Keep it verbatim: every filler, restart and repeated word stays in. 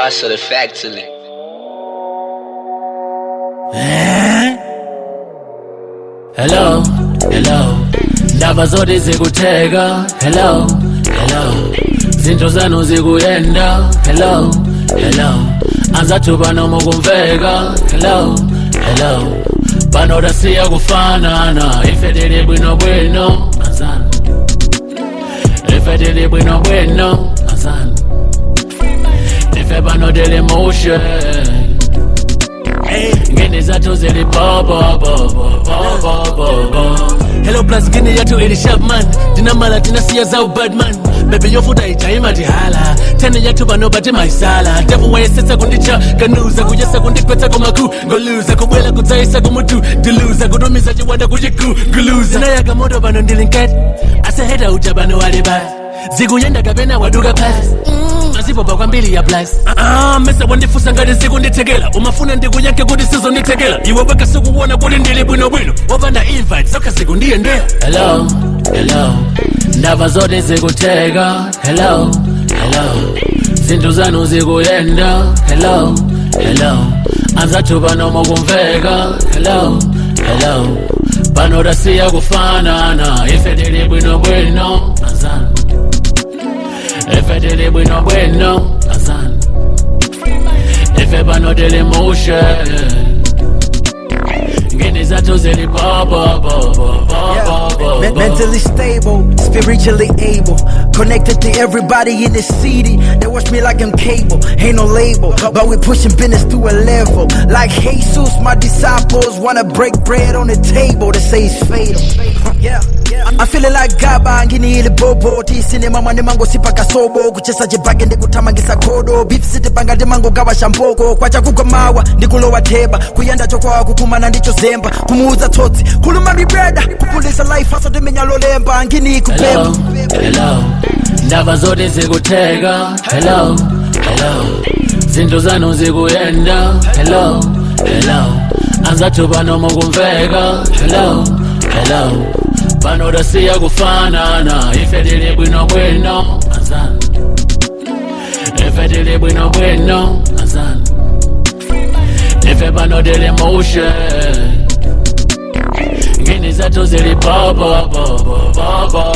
hustle effectively. Eh? Hello, hello. Ndaba zote zikutega. Hello, hello. Zinto zanu zikuyenda. Hello, hello. Anzathu bano mukumveka. Hello, hello. Bano dasiya kufanana. Ifedele bwino bwino. Azana. Ifedele bwino bwino. Azana. Ife bano dele motion. Ngene zathu zili bo bo bo bo bo bo bo. Hello plus ngene yathu ili sharp man. Dina mala dina siya za bad man. Baby yofuta ichayima tihala. Tene yathu bano bati maisala. Devu wayesetsa kundicha kanuza. Kuyesa kundikwetsa kumaku ngoluza. Kubwela kudzayisa kumutu diluza. Kudumiza chiwanda kuchiku nguluza. Zina yaka moto bano ndilinkati. Ase heta uja bano walibasi. Zikuyenda kapena waduka pasi. Zipo bakwambili ya plus. Ah, mesa wandifusa ngati zikunditekela. Umafuna ndikuyanke kuti sizonditekela. Iwe baka sikuwona kuti ndili bwino bwino. Wapanda invite soka zikundiyendela. Hello, hello. Ndaba zote zikutega. Hello, hello. Zinto zanu zikuyenda. Hello, hello. Anzathu bano mukumveka. Hello, hello. Bano dasiya kufanana. Ife tili bwino bwino. Azana. Ife tili bwino bwino. Azana. Ife bano dele motion. Ngene zathu zili bo bo bo bo bo bo. Men- mentally stable, spiritually able, connected to everybody in the city. They watch me like I'm cable, ain't no label, but we pushing business to a level. Like Jesus, my disciples wanna break bread on the table. They say it's fatal. Yeah. I'm feeling like Gaba, ngini ili bobo. Tisine mama ni mango sipaka sobo. Kuchesa jibage ndi kutamangisa kodo. Beef city banga ndi mango gawa shampoko. Kwa chakuko mawa, ndikulowa teba. Kuyanda chokwa kukumana ndicho zemba. Kumuuza toti, kuluma mi breda. Kupulisa life hasa dimenya lolemba. Ngini kupemba. Hello, hello. Ndaba zote zikutega. Hello, hello. Zinto zanu zikuyenda. Hello, hello. Anzathu bano mukumveka. Hello, hello. Bano dasiya kufanana. Ife tili bwino bwino. Azana. Ife tili bwino bwino. Azana. Ife bano dele motion. Ngene zathu zili bo bo bo bo bo bo.